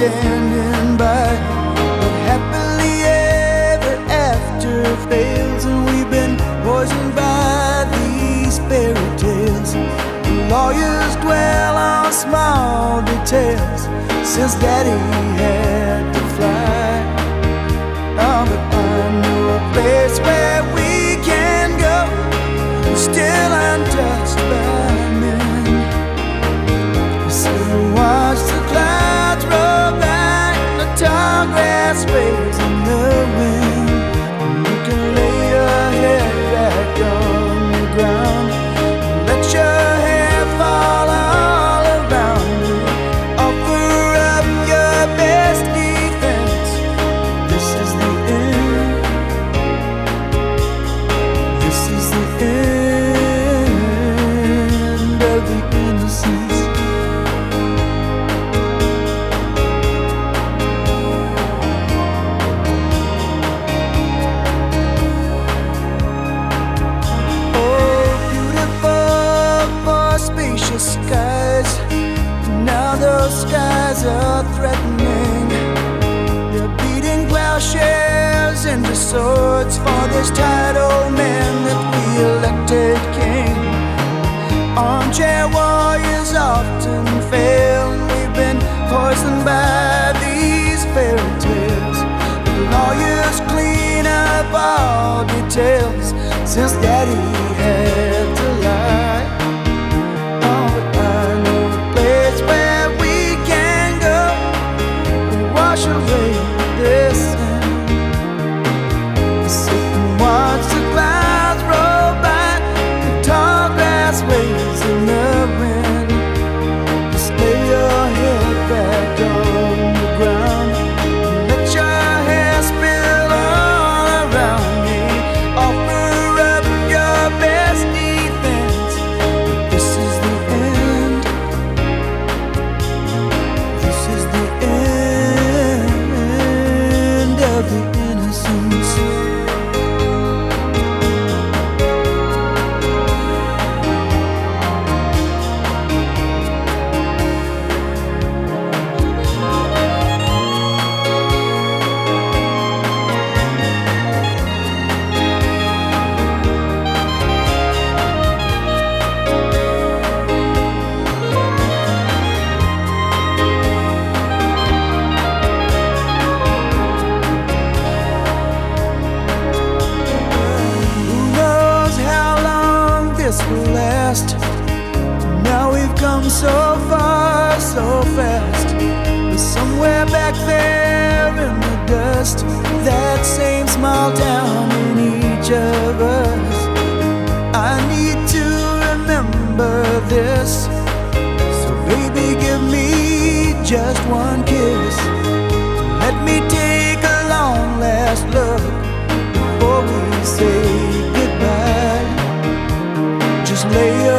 standing by. But happily ever after fails, and we've been poisoned by these fairy tales. The lawyers dwell on small details since Daddy had to fly. Oh, but I know a place where we can go, still untouched by men. So watch the clouds roll by, and the tall grass waves in the wind. You can lay your head back on the ground, let your hair fall all around you. Offer up your best defense. This is the end. This is the end of the innocence. Spacious skies, now those skies are threatening. They're beating plowshares into swords for this tired old man that we elected king. Armchair warriors often fail, and we've been poisoned by these fairy tales. The lawyers clean up all details since Daddy had to lie. Wash away this sin. Sit and watch the clouds roll by, the tall grass waves in the wind. Just lay your head back on the ground, let your hair spill all around me. Offer up your best defense. This is the end. This is the end of the innocence. This will last. Now we've come so far, so fast. But somewhere back there in the dust, that same small town in each of us. I need to remember this. So baby, give me just one kiss. Let me take a long last look before we say goodbye. Just lay